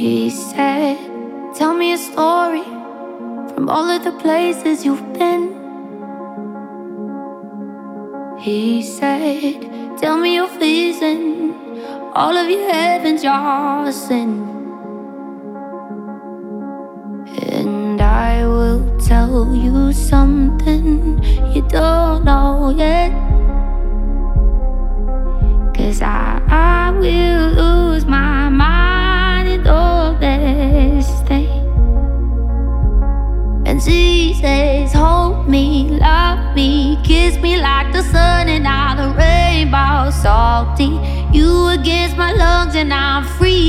He said, tell me a story from all of the places you've been. He said, tell me your reason, all of your heavens, your sin. And I will tell you something you don't know yet. 'Cause I will lose my mind in all this thing. And she says, hold me, love me, kiss me like the sun and all the rainbow salty. You against my lungs and I'm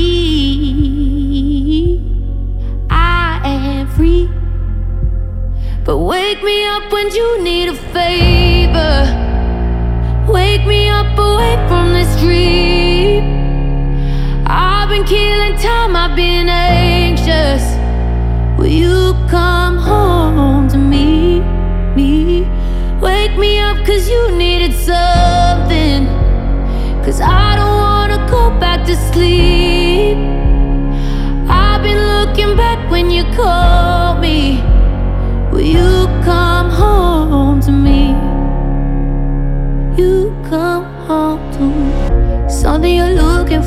free. I am free. But wake me up when you need a favor. Wake me up away from this dream. I've been killing time, I've been anxious. Will you come home to me? Wake me up 'cause you needed something. 'Cause I don't wanna go back to sleep. I've been looking back when you called me. Will you come home to me? You come home to something you're looking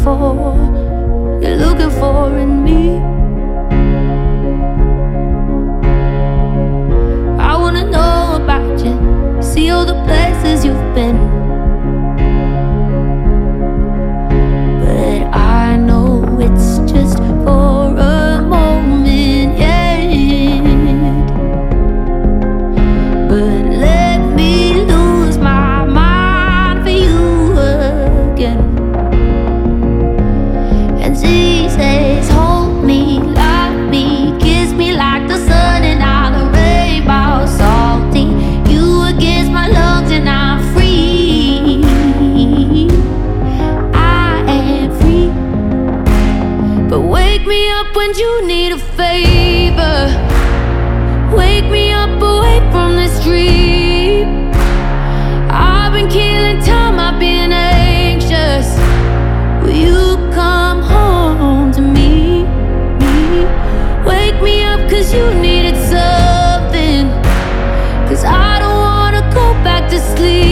for in me. I wanna know about you, see all the places you've been. But I know it's just for a moment, yeah. But let me lose my mind for you again. And she says, hold me, love me, kiss me like the sun and all the rainbow salty. You against my lungs and I'm free. I am free. But wake me up when you need a favor. Wake me up away from this dream. I've been killing time, I've been anxious. Will you come home to me? Wake me up 'cause you needed something. 'Cause I don't wanna go back to sleep.